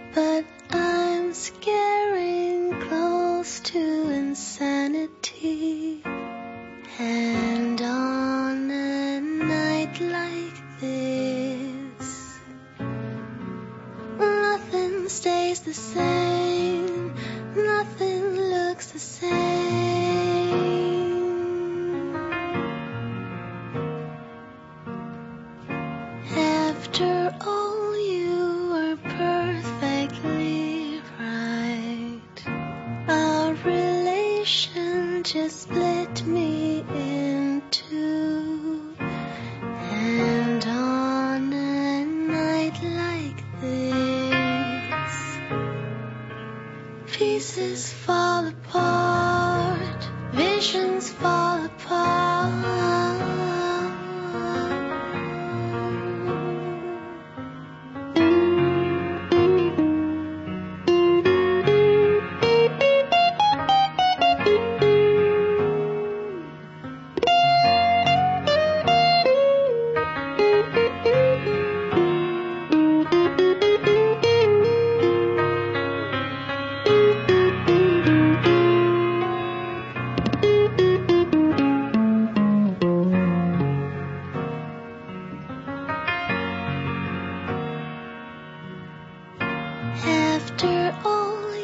but I'm scaring close to insanity. And on a night like this, nothing stays the same, nothing looks the same. After all, you were perfectly right. Our relation just split me in two. And on a night like this, pieces fall apart, visions fall apart. After all,